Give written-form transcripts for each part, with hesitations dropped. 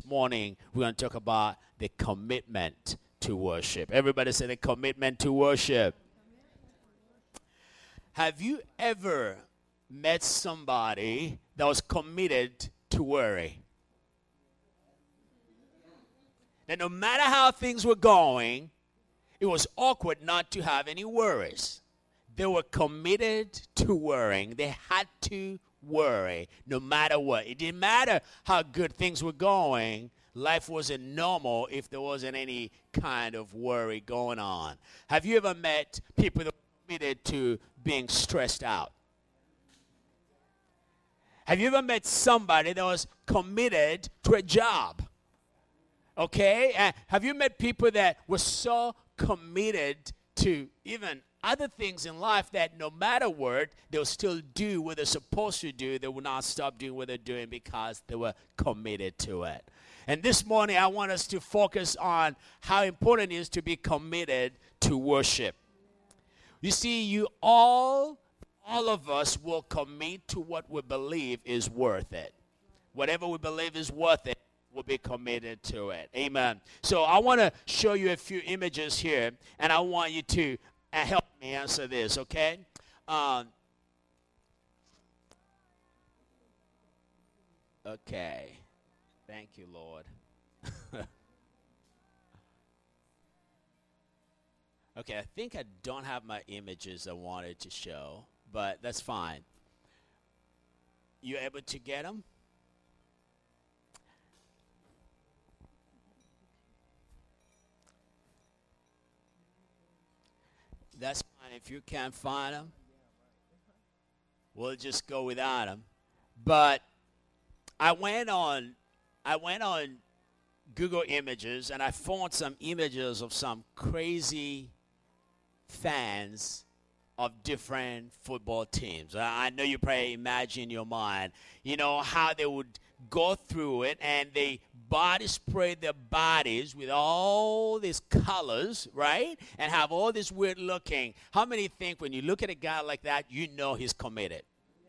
morning we're going to talk about the commitment to worship. Everybody say the commitment to worship. Have you ever met somebody that was committed to worry? That no matter how things were going, it was awkward not to have any worries. They were committed to worrying. They had to worry no matter what. It didn't matter how good things were going. Life wasn't normal if there wasn't any kind of worry going on. Have you ever met people that were committed to being stressed out? Have you ever met somebody that was committed to a job? Okay? And have you met people that were so committed to even other things in life that no matter what, they'll still do what they're supposed to do. They will not stop doing what they're doing because they were committed to it. And this morning, I want us to focus on how important it is to be committed to worship. You see, all of us will commit to what we believe is worth it. Whatever we believe is worth it, we'll be committed to it. Amen. So I want to show you a few images here, and I want you to help me answer this, okay? Okay. Thank you, Lord. Okay, I think I don't have my images I wanted to show, but that's fine. You able to get them? That's fine. If you can't find them, we'll just go without them. But I went on Google Images and I found some images of some crazy fans of different football teams. I know you probably imagine in your mind, you know, how they would go through it and they body spray their bodies with all these colors, right? And have all this weird looking. How many think when you look at a guy like that, you know he's committed?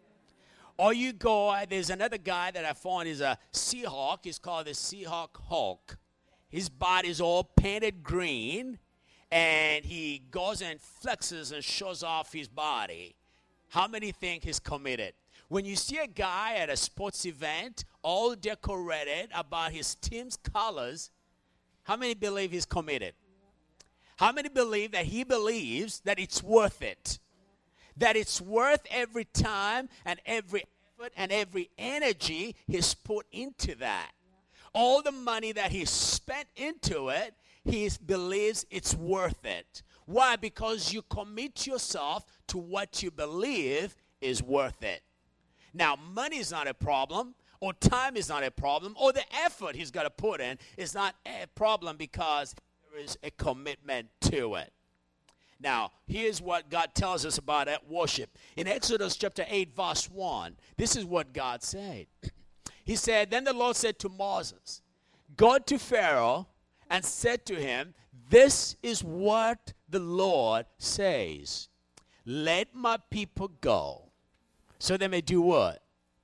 Or you go, there's another guy that I found is a Seahawk. He's called the Seahawk Hulk. His body's all painted green, and he goes and flexes and shows off his body. How many think he's committed? When you see a guy at a sports event, all decorated about his team's colors, how many believe he's committed? How many believe that he believes that it's worth it? That it's worth every time and every effort and every energy he's put into that. All the money that he spent into it, he believes it's worth it. Why? Because you commit yourself to what you believe is worth it. Now, money is not a problem, or time is not a problem, or the effort he's got to put in is not a problem because there is a commitment to it. Now, here's what God tells us about that worship. In Exodus chapter 8, verse 1, this is what God said. He said, "Then the Lord said to Moses, go to Pharaoh and said to him, this is what the Lord says. Let my people go, so they may do what?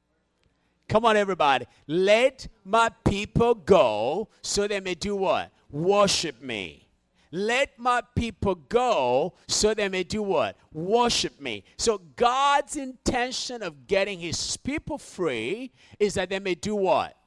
Come on, everybody. Let my people go, so they may do what? Worship me. Let my people go, so they may do what? Worship me." So God's intention of getting his people free is that they may do what?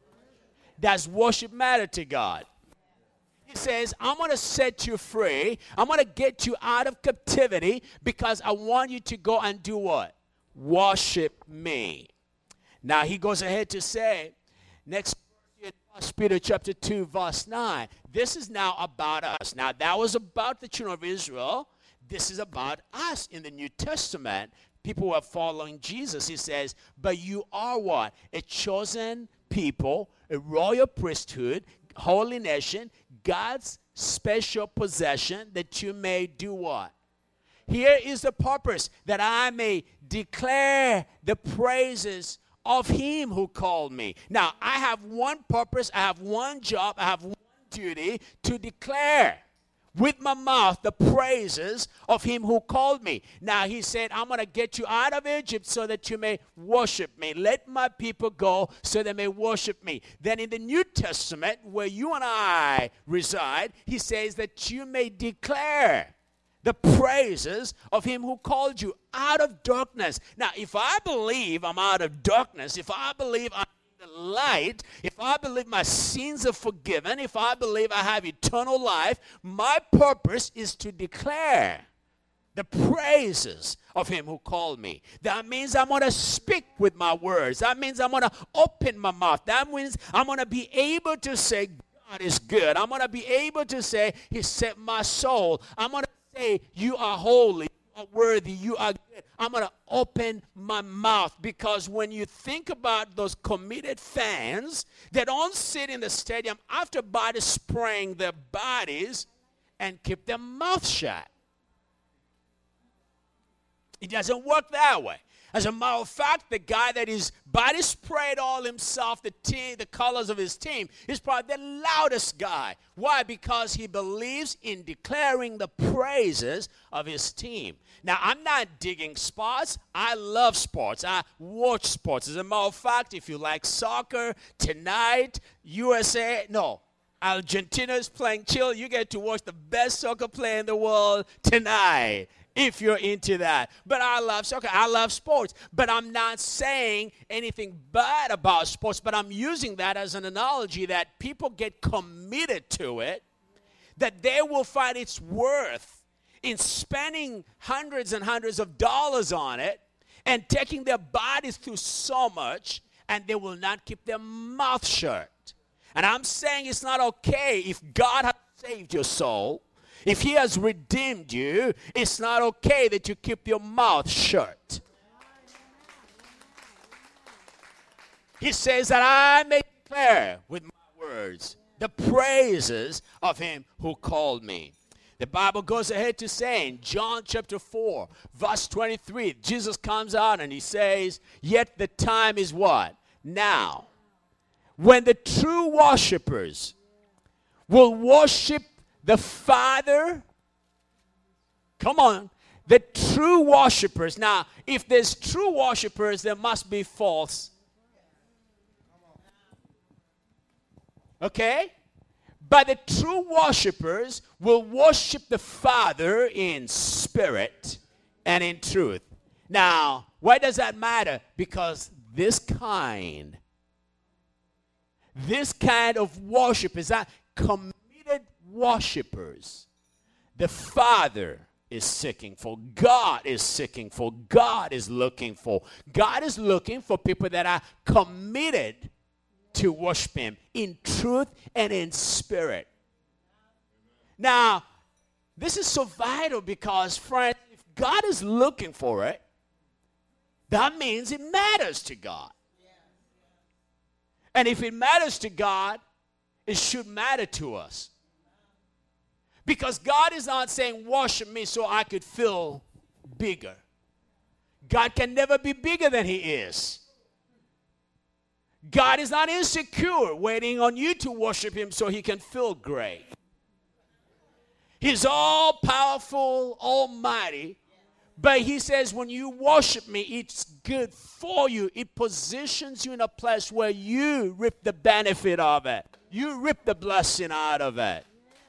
Does worship matter to God? He says, I'm going to set you free. I'm going to get you out of captivity because I want you to go and do what? Worship me. Now he goes ahead to say, next in 1 Peter chapter 2, verse 9, this is now about us. Now that was about the children of Israel. This is about us in the New Testament. People who are following Jesus. He says, but you are what? A chosen people, a royal priesthood, holy nation, God's special possession, that you may do what? Here is the purpose, that I may declare the praises of him who called me. Now, I have one purpose, I have one job, I have one duty to declare with my mouth the praises of him who called me. Now he said, I'm going to get you out of Egypt so that you may worship me. Let my people go so they may worship me. Then in the New Testament, where you and I reside, he says that you may declare the praises of him who called you out of darkness. Now, if I believe I'm out of darkness, if I believe I'm in the light, if I believe my sins are forgiven, if I believe I have eternal life, my purpose is to declare the praises of him who called me. That means I'm going to speak with my words. That means I'm going to open my mouth. That means I'm going to be able to say, God is good. I'm going to be able to say, he set my soul. I'm going to say, you are holy, you are worthy, you are good. I'm going to open my mouth, because when you think about those committed fans that don't sit in the stadium after body spraying their bodies and keep their mouth shut. It doesn't work that way. As a matter of fact, the guy that is body sprayed all himself, the colors of his team, is probably the loudest guy. Why? Because he believes in declaring the praises of his team. Now, I'm not digging sports. I love sports. I watch sports. As a matter of fact, if you like soccer, tonight, Argentina is playing Chile. You get to watch the best soccer player in the world tonight, if you're into that. But I love soccer. I love sports. But I'm not saying anything bad about sports, but I'm using that as an analogy that people get committed to it, that they will find its worth in spending hundreds and hundreds of dollars on it and taking their bodies through so much, and they will not keep their mouth shut. And I'm saying it's not okay if God has saved your soul. If he has redeemed you, it's not okay that you keep your mouth shut. He says that I may declare with my words the praises of him who called me. The Bible goes ahead to say in John chapter 4, verse 23, Jesus comes out and he says, yet the time is what? Now. When the true worshipers will worship the Father, come on, the true worshipers. Now, if there's true worshipers, there must be false. Okay? But the true worshipers will worship the Father in spirit and in truth. Now, why does that matter? Because this kind of worship is that committed worshipers the Father is seeking for, God is seeking for, God is looking for. God is looking for people that are committed to worship him in truth and in spirit. Now, this is so vital because, friends, if God is looking for it, that means it matters to God. And if it matters to God, it should matter to us. Because God is not saying, worship me so I could feel bigger. God can never be bigger than he is. God is not insecure, waiting on you to worship him so he can feel great. He's all powerful, almighty. But he says, when you worship me, it's good for you. It positions you in a place where you reap the benefit of it. You reap the blessing out of it.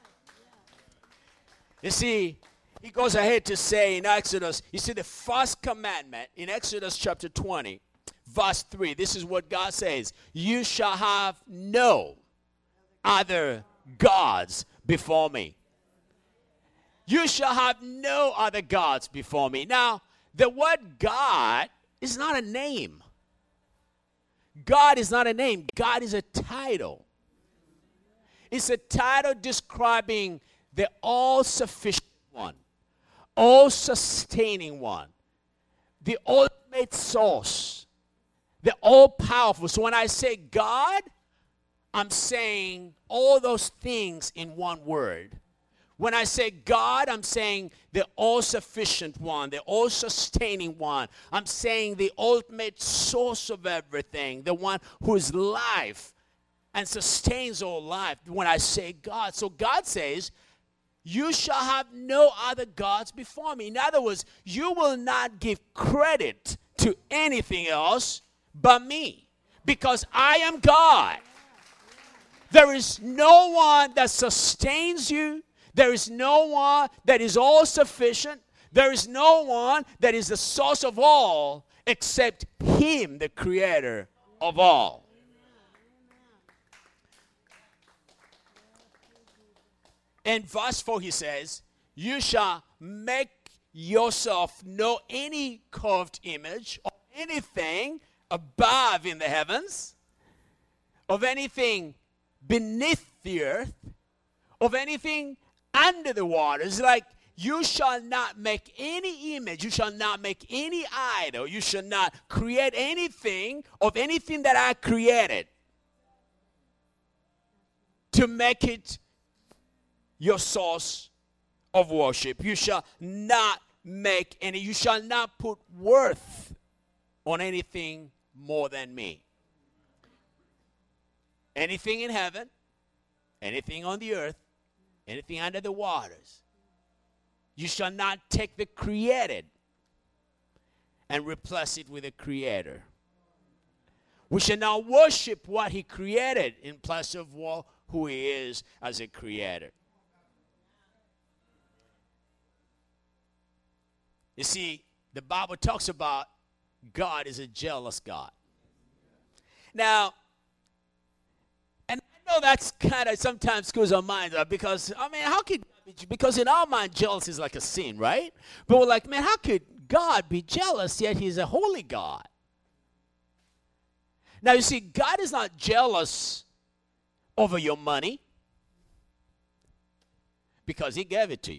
You see, he goes ahead to say in Exodus, you see the first commandment in Exodus chapter 20, verse 3, this is what God says. You shall have no other gods before me. You shall have no other gods before me. Now, the word God is not a name. God is not a name. God is a title. It's a title describing the all-sufficient one, all-sustaining one, the ultimate source, the all-powerful. So when I say God, I'm saying all those things in one word. When I say God, I'm saying the all-sufficient one, the all-sustaining one. I'm saying the ultimate source of everything, the one whose life and sustains all life when I say God. So God says, you shall have no other gods before me. In other words, you will not give credit to anything else but me, because I am God. There is no one that sustains you. There is no one that is all sufficient. There is no one that is the source of all except him, the creator of all. In verse 4 he says, you shall make yourself know any carved image or anything above in the heavens, of anything beneath the earth, of anything under the waters. Like, you shall not make any image, you shall not make any idol, you shall not create anything of anything that I created to make it your source of worship. You shall not make any, you shall not put worth on anything more than me. Anything in heaven, anything on the earth, anything under the waters. You shall not take the created and replace it with a creator. We shall not worship what he created in place of who he is as a creator. You see, the Bible talks about God is a jealous God. Now, and I know that's kind of sometimes screws our minds up, because, I mean, how could, because in our mind, jealousy is like a sin, right? But we're like, man, how could God be jealous, yet he's a holy God? Now, you see, God is not jealous over your money because he gave it to you.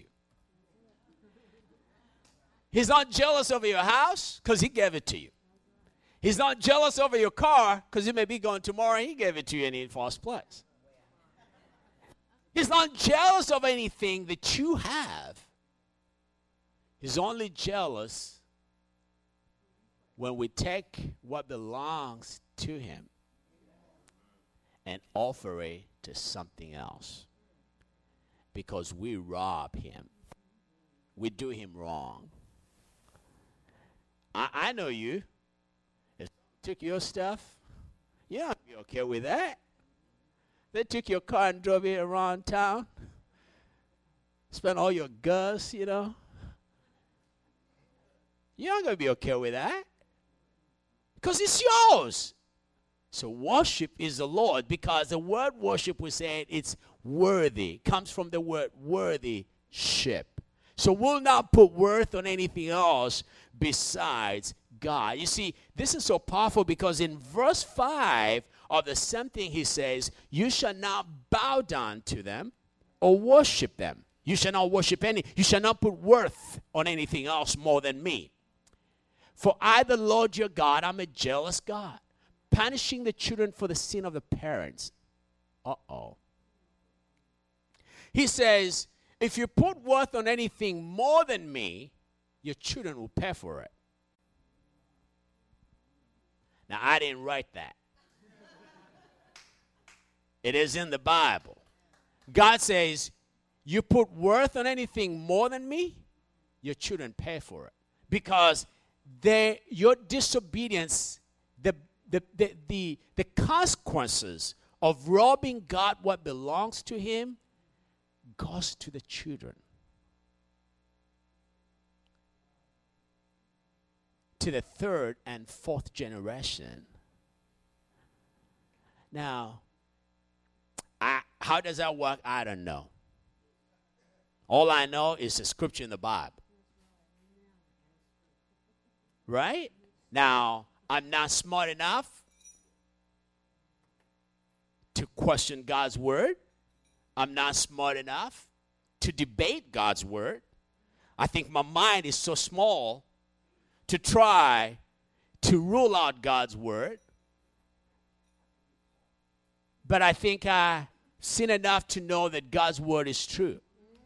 He's not jealous over your house because he gave it to you. He's not jealous over your car because you may be going tomorrow and he gave it to you in the first place. He's not jealous of anything that you have. He's only jealous when we take what belongs to him and offer it to something else, because we rob him. We do him wrong. I know you. If they took your stuff, you don't be okay with that. They took your car and drove it around town. Spent all your gas, you know. You're not going to be okay with that, because it's yours. So worship is the Lord, because the word worship, we said, it's worthy. Comes from the word worthy-ship. So we'll not put worth on anything else besides God. You see, this is so powerful, because in verse 5 of the same thing he says, you shall not bow down to them or worship them. You shall not worship you shall not put worth on anything else more than me. For I, the Lord your God, I'm a jealous God, punishing the children for the sin of the parents. Uh-oh. He says, if you put worth on anything more than me, your children will pay for it. Now, I didn't write that. It is in the Bible. God says, you put worth on anything more than me, your children pay for it. Because your disobedience, the consequences of robbing God what belongs to him, goes to the children, to the third and fourth generation. Now, how does that work? I don't know. All I know is the scripture in the Bible. Right? Now, I'm not smart enough to question God's word. I'm not smart enough to debate God's word. I think my mind is so small to try to rule out God's word. But I think I've seen enough to know that God's word is true.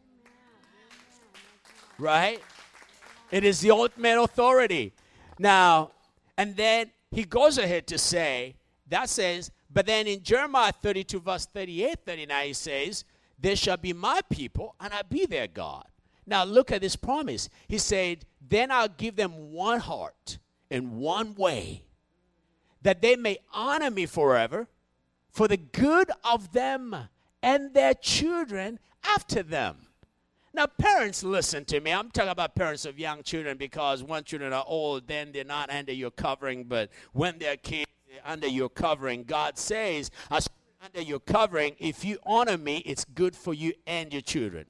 Right? It is the ultimate authority. Now, and then he goes ahead to say, that says, but then in Jeremiah 32, verse 38, 39, he says, they shall be my people, and I'll be their God. Now look at this promise. He said, then I'll give them one heart and one way, that they may honor me forever, for the good of them and their children after them. Now, parents, listen to me. I'm talking about parents of young children, because when children are old, then they're not under your covering. But when they're kids, they're under your covering. God says, as under your covering, if you honor me, it's good for you and your children.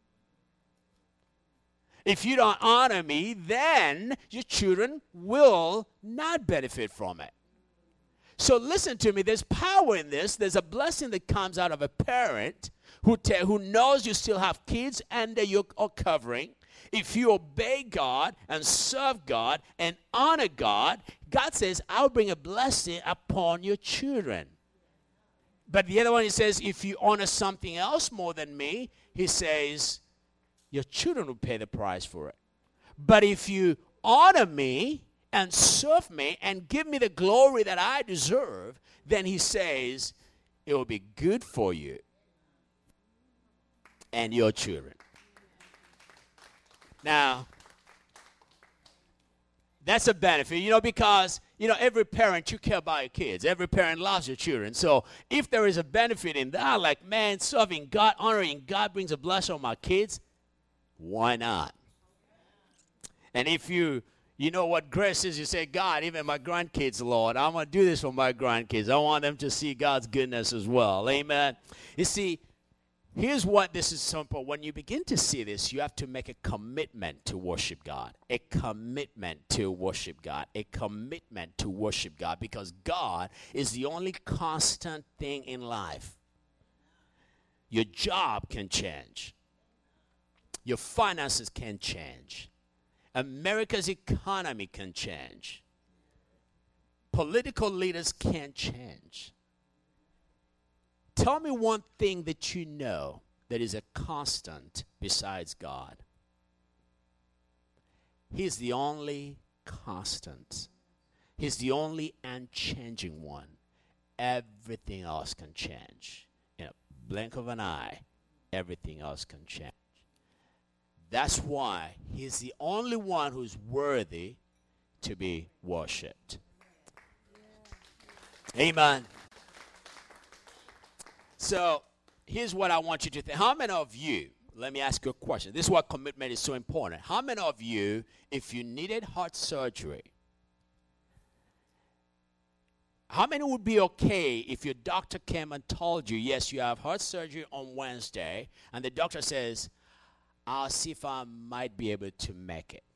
If you don't honor me, then your children will not benefit from it. So listen to me. There's power in this. There's a blessing that comes out of a parent who knows you still have kids under your covering. If you obey God and serve God and honor God, God says, I'll bring a blessing upon your children. But the other one, he says, if you honor something else more than me, he says, your children will pay the price for it. But if you honor me and serve me and give me the glory that I deserve, then he says, it will be good for you and your children. Now, that's a benefit, because, every parent, you care about your kids. Every parent loves your children. So if there is a benefit in that, like, man, serving God, honoring God brings a blessing on my kids, why not? And if you know what grace is, you say, God, even my grandkids, Lord, I'm going to do this for my grandkids. I want them to see God's goodness as well. Amen. You see, here's what this is simple. When you begin to see this, you have to make a commitment to worship God. A commitment to worship God. A commitment to worship God, because God is the only constant thing in life. Your job can change. Your finances can change. America's economy can change. Political leaders can change. Tell me one thing that you know that is a constant besides God. He's the only constant. He's the only unchanging one. Everything else can change. In a blink of an eye, everything else can change. That's why he's the only one who's worthy to be worshipped. Amen. So here's what I want you to think. How many of you, let me ask you a question. This is why commitment is so important. How many of you, if you needed heart surgery, how many would be okay if your doctor came and told you, yes, you have heart surgery on Wednesday, and the doctor says, I'll see if I might be able to make it.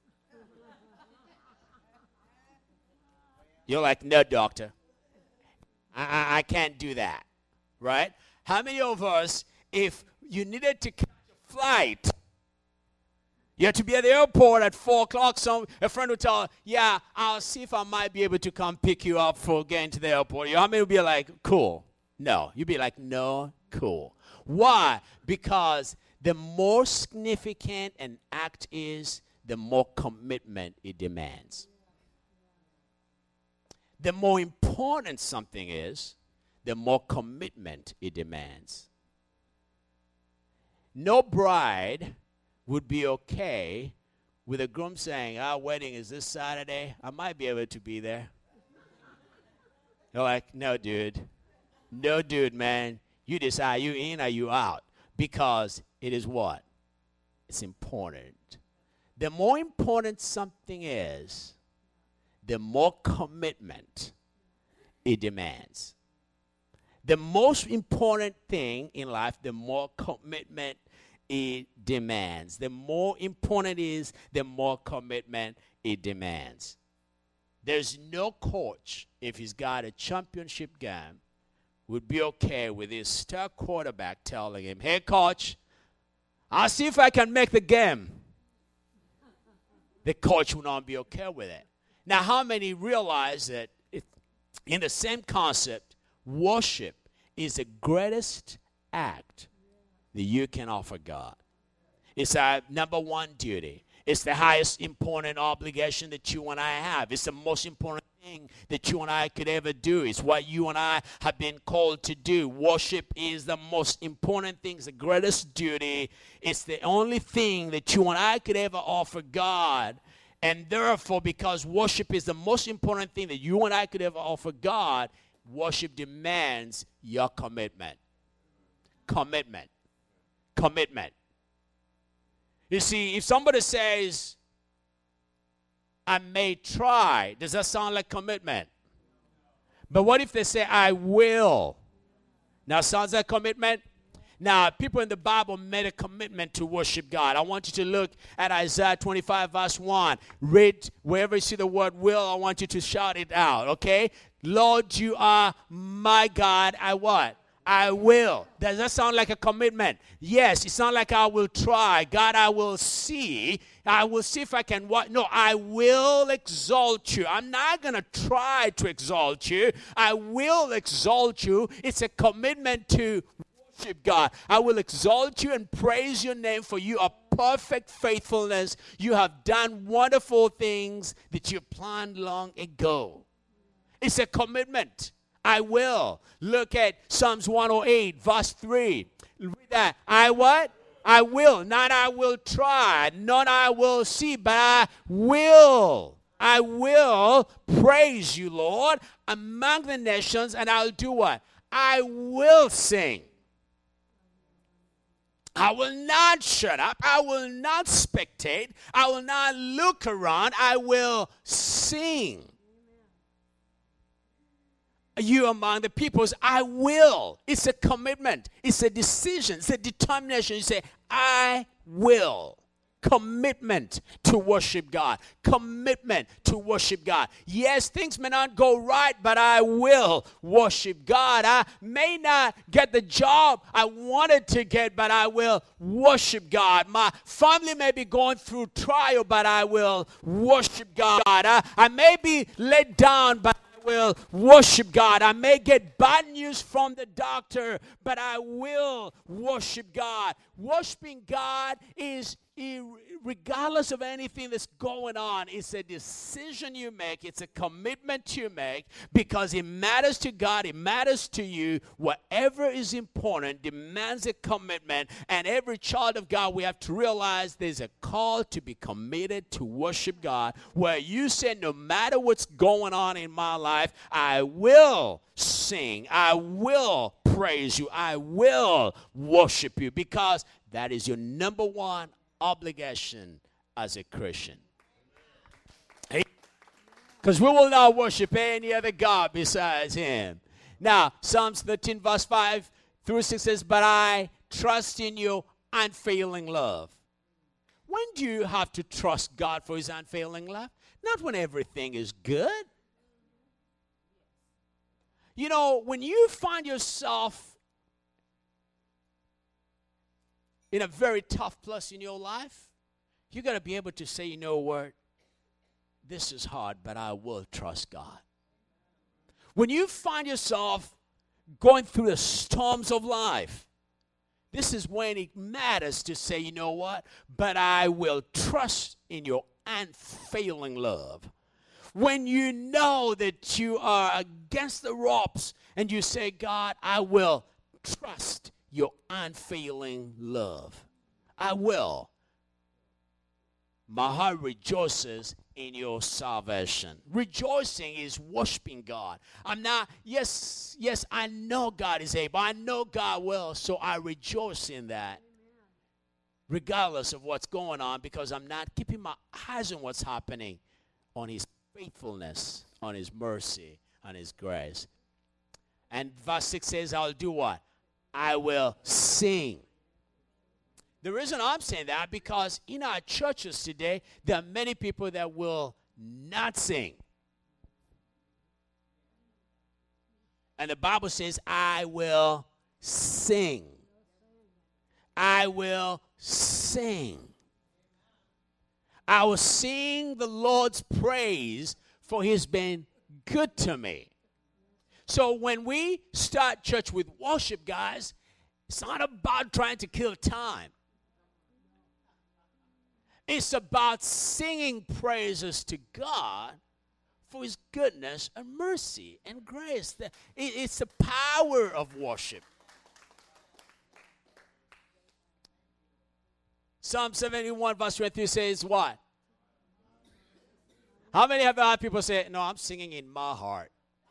You're like, no, doctor. I can't do that. Right? How many of us, if you needed to catch a flight, you had to be at the airport at 4 o'clock, a friend would tell, yeah, I'll see if I might be able to come pick you up for getting to the airport. How many would be like, cool? No. You'd be like, no, cool. Why? Because the more significant an act is, the more commitment it demands. The more important something is, the more commitment it demands. No bride would be okay with a groom saying, our wedding is this Saturday. I might be able to be there. They're like, no, dude. No, dude, man. You decide, are you in or you out? Because it is what? It's important. The more important something is, the more commitment it demands. The most important thing in life, the more commitment it demands. The more important it is, the more commitment it demands. There's no coach, if he's got a championship game, would be okay with his star quarterback telling him, hey, coach, I'll see if I can make the game. The coach will not be okay with it. Now, how many realize that in the same concept, worship is the greatest act that you can offer God? It's our number one duty. It's the highest important obligation that you and I have. It's the most important thing that you and I could ever do. It's what you and I have been called to do. Worship is the most important thing. It's the greatest duty. It's the only thing that you and I could ever offer God. And therefore, because worship is the most important thing that you and I could ever offer God, worship demands your commitment. Commitment. Commitment. You see, if somebody says, I may try, does that sound like commitment? But what if they say, I will? Now, sounds like commitment? Now, people in the Bible made a commitment to worship God. I want you to look at Isaiah 25, verse 1. Read wherever you see the word will, I want you to shout it out, okay? Lord, you are my God. I what? I will. Does that sound like a commitment? Yes, it sounds like I will try. God, I will see. I will see if I can what? No, I will exalt you. I'm not going to try to exalt you. I will exalt you. It's a commitment to worship God. I will exalt you and praise your name, for you are perfect faithfulness. You have done wonderful things that you planned long ago. It's a commitment. I will. Look at Psalms 108, verse 3. Read that. I what? I will. Not I will try. Not I will see, but I will. I will praise you, Lord, among the nations, and I'll do what? I will sing. I will not shut up. I will not spectate. I will not look around. I will sing. You among the peoples, I will. It's a commitment. It's a decision. It's a determination. You say, I will. Commitment to worship God. Commitment to worship God. Yes, things may not go right, but I will worship God. I may not get the job I wanted to get, but I will worship God. My family may be going through trial, but I will worship God. I may be let down, but will worship God. I may get bad news from the doctor, but I will worship God. Worshiping God is, regardless of anything that's going on, it's a decision you make. It's a commitment you make because it matters to God. It matters to you. Whatever is important demands a commitment. And every child of God, we have to realize there's a call to be committed to worship God, where you say, no matter what's going on in my life, I will sing. I will praise you. I will worship you, because that is your number one obligation as a Christian. Because we will not worship any other God besides him. Now, Psalms 13 verse 5 through 6 says, but I trust in your unfailing love. When do you have to trust God for his unfailing love? Not when everything is good. You know, when you find yourself in a very tough place in your life, you got to be able to say, you know what? This is hard, but I will trust God. When you find yourself going through the storms of life, this is when it matters to say, you know what? But I will trust in your unfailing love. When you know that you are against the ropes and you say, God, I will trust your unfailing love. I will. My heart rejoices in your salvation. Rejoicing is worshiping God. I'm not, yes, I know God is able. I know God will, so I rejoice in that. Regardless of what's going on, because I'm not keeping my eyes on what's happening, on his faithfulness, on his mercy, on his grace. And verse 6 says, I'll do what? I will sing. The reason I'm saying that, because in our churches today, there are many people that will not sing. And the Bible says, I will sing. I will sing. I will sing the Lord's praise, for he's been good to me. So when we start church with worship, guys, it's not about trying to kill time. It's about singing praises to God for his goodness and mercy and grace. It's the power of worship. Psalm 71 verse 23 says what? How many have heard people say, no, I'm singing in my heart?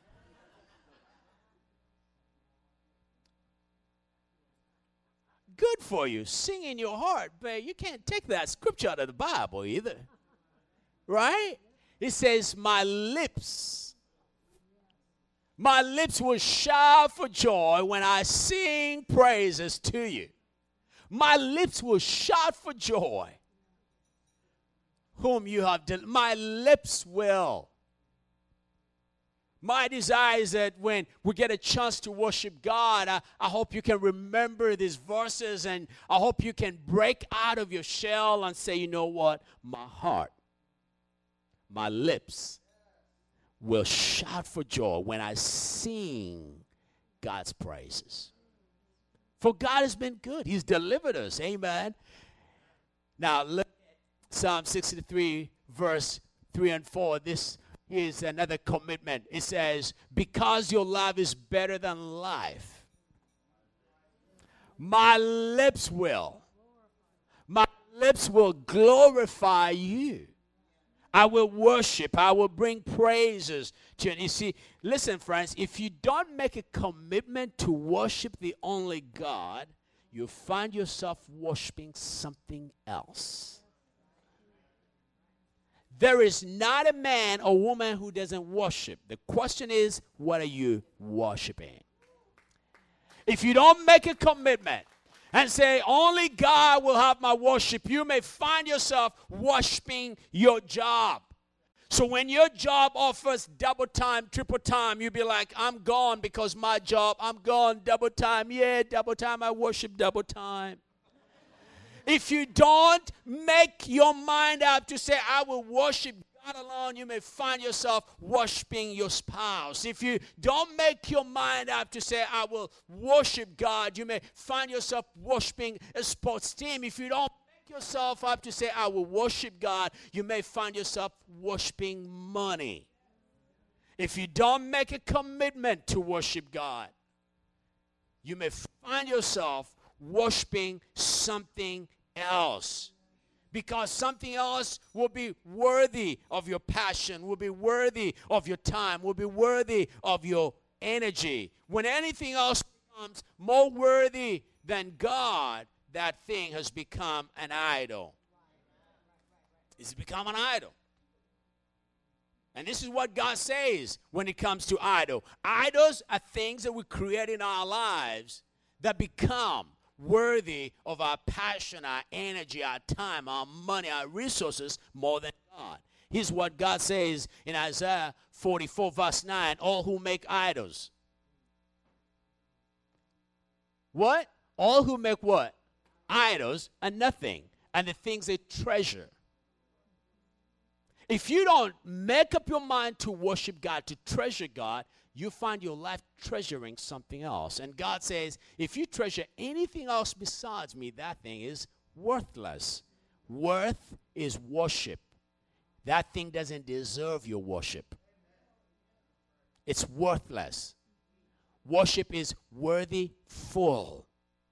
Good for you. Sing in your heart, but you can't take that scripture out of the Bible either. Right? It says, my lips will shout for joy when I sing praises to you. My lips will shout for joy whom you have done. My lips will. My desire is that when we get a chance to worship God, I hope you can remember these verses, and I hope you can break out of your shell and say, you know what? My heart, my lips will shout for joy when I sing God's praises. For God has been good. He's delivered us. Amen. Now, look at Psalm 63, verse 3 and 4. This is another commitment. It says, because your love is better than life, my lips will glorify you. I will worship. I will bring praises to you. And you see, listen, friends, if you don't make a commitment to worship the only God, you find yourself worshiping something else. There is not a man or woman who doesn't worship. The question is, what are you worshiping? If you don't make a commitment and say, only God will have my worship, you may find yourself worshiping your job. So when your job offers double time, triple time, you'll be like, I'm gone because my job, I'm gone, double time. Yeah, double time, I worship double time. If you don't make your mind up to say, I will worship God alone, you may find yourself worshiping your spouse. If you don't make your mind up to say, I will worship God, you may find yourself worshiping a sports team. If you don't make yourself up to say, I will worship God, you may find yourself worshiping money. If you don't make a commitment to worship God, you may find yourself worshiping something else, because something else will be worthy of your passion, will be worthy of your time, will be worthy of your energy. When anything else becomes more worthy than God, that thing has become an idol. It's become an idol. And this is what God says when it comes to idol. Idols are things that we create in our lives that become worthy of our passion, our energy, our time, our money, our resources more than God. Here's what God says in Isaiah 44 verse 9, all who make idols. What? All who make what? Idols are nothing, and the things they treasure. If you don't make up your mind to worship God, to treasure God, you find your life treasuring something else. And God says, if you treasure anything else besides me, that thing is worthless. Worth is worship. That thing doesn't deserve your worship. It's worthless. Worship is worthy full.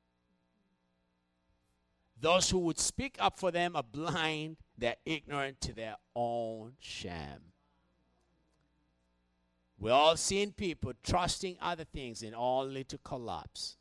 Those who would speak up for them are blind. They're ignorant to their own shame. We're all seeing people trusting other things and only to collapse.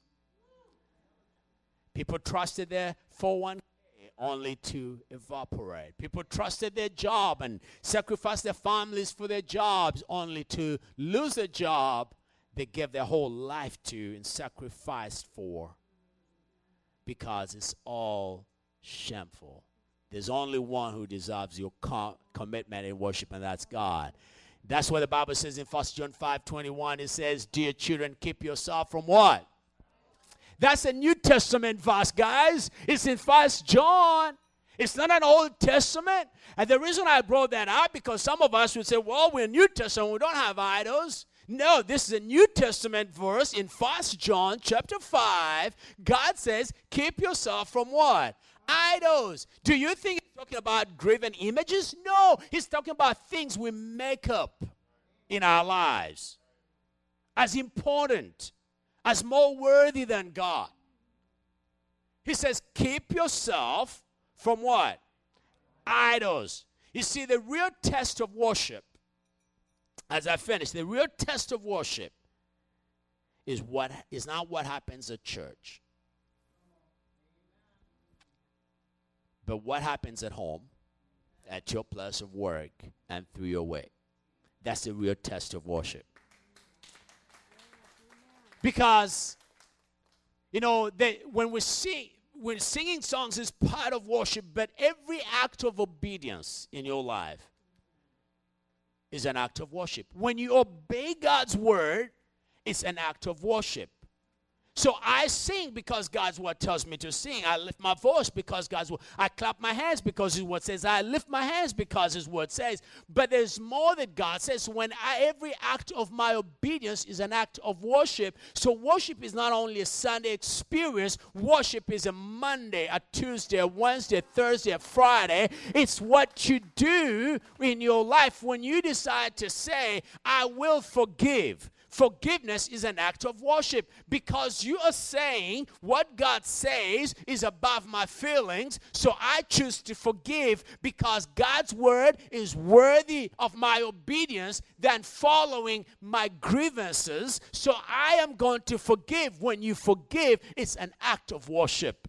People trusted their 401k only to evaporate. People trusted their job and sacrificed their families for their jobs only to lose a job they gave their whole life to and sacrificed for, because it's all shameful. There's only one who deserves your commitment in worship, and that's God. That's what the Bible says in 1 John 5:21. It says, dear children, keep yourself from what? That's a New Testament verse, guys. It's in 1 John. It's not an Old Testament. And the reason I brought that up, because some of us would say, well, we're New Testament, we don't have idols. No, this is a New Testament verse in 1 John chapter 5. God says, keep yourself from what? Idols. Do you think he's talking about graven images? No, he's talking about things we make up in our lives, as important, as more worthy than God. He says, keep yourself from what? Idols. You see, the real test of worship, as I finish, the real test of worship is not what happens at church, but what happens at home, at your place of work, and through your way. That's the real test of worship. Because, you know, when singing songs is part of worship, but every act of obedience in your life is an act of worship. When you obey God's word, it's an act of worship. So I sing because God's word tells me to sing. I lift my voice because God's word. I clap my hands because his word says. I lift my hands because his word says. But there's more that God says. Every act of my obedience is an act of worship. So worship is not only a Sunday experience. Worship is a Monday, a Tuesday, a Wednesday, a Thursday, a Friday. It's what you do in your life when you decide to say, I will forgive. Forgiveness is an act of worship because you are saying what God says is above my feelings. So I choose to forgive because God's word is worthy of my obedience than following my grievances. So I am going to forgive. When you forgive, it's an act of worship.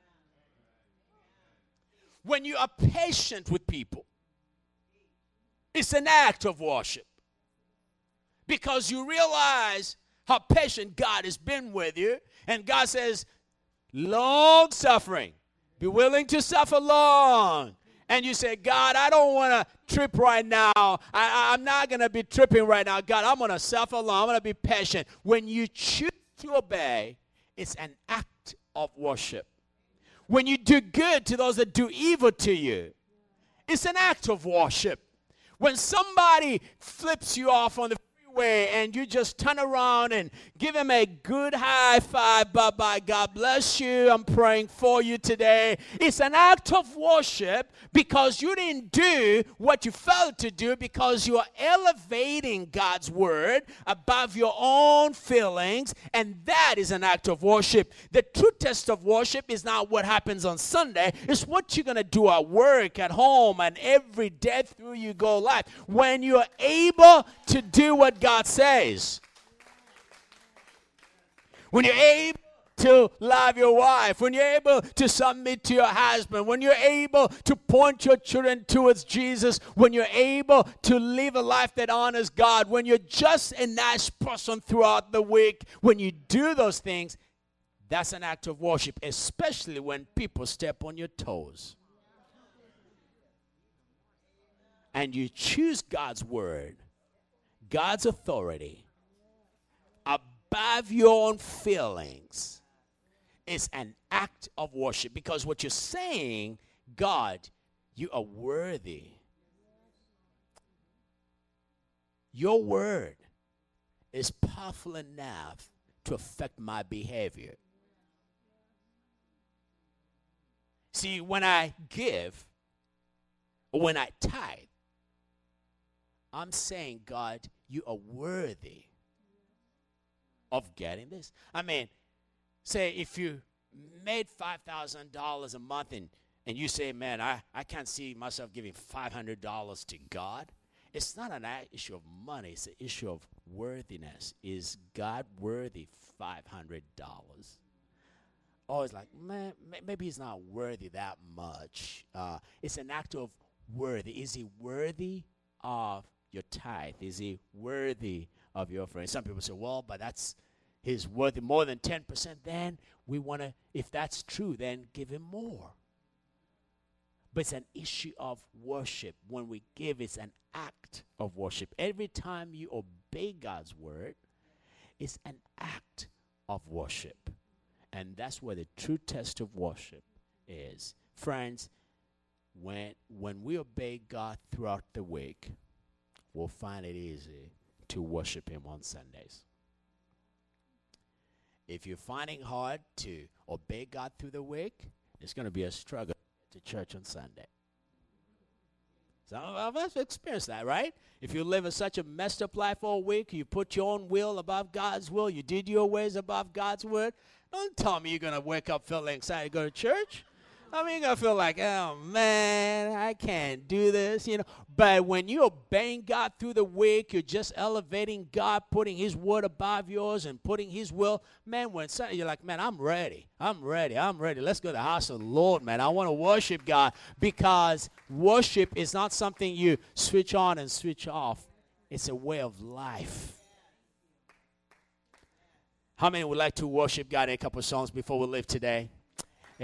When you are patient with people, it's an act of worship. Because you realize how patient God has been with you. And God says, long suffering. Be willing to suffer long. And you say, God, I don't want to trip right now. I'm not going to be tripping right now. God, I'm going to suffer long. I'm going to be patient. When you choose to obey, it's an act of worship. When you do good to those that do evil to you, it's an act of worship. When somebody flips you off on the and you just turn around and give him a good high five, bye-bye, God bless you, I'm praying for you today. It's an act of worship because you didn't do what you felt to do, because you are elevating God's word above your own feelings, and that is an act of worship. The true test of worship is not what happens on Sunday. It's what you're going to do at work, at home, and every day through you go life. When you're able to do what God says. When you're able to love your wife, when you're able to submit to your husband, when you're able to point your children towards Jesus, when you're able to live a life that honors God, when you're just a nice person throughout the week, when you do those things, that's an act of worship, especially when people step on your toes. And you choose God's word, God's authority, above your own feelings. Is an act of worship, because what you're saying, God, you are worthy. Your word is powerful enough to affect my behavior. See, when I give, or when I tithe, I'm saying, God, you are worthy of getting this. I mean, say if you made $5,000 a month and you say, man, I can't see myself giving $500 to God. It's not an issue of money. It's an issue of worthiness. Is God worthy $500? Oh, it's like, man, maybe he's not worthy that much. It's an act of worthy. Is he worthy of your tithe? Is he worthy of your offering? Some people say, well, but he's worthy more than 10%. Then we want to, if that's true, then give him more. But it's an issue of worship. When we give, it's an act of worship. Every time you obey God's word, it's an act of worship. And that's where the true test of worship is. Friends, when we obey God throughout the week, we'll find it easy to worship him on Sundays. If you're finding hard to obey God through the week, it's going to be a struggle to church on Sunday. Some of us experience that, right? If you live in such a messed up life all week, you put your own will above God's will, you did your ways above God's word, don't tell me you're going to wake up feeling excited to go to church. I mean, you're going to feel like, oh, man, I can't do this, But when you're obeying God through the week, you're just elevating God, putting his word above yours and putting his will. Man, when you're like, man, I'm ready. Let's go to the house of the Lord, man. I want to worship God, because worship is not something you switch on and switch off. It's a way of life. How many would like to worship God in a couple of songs before we leave today?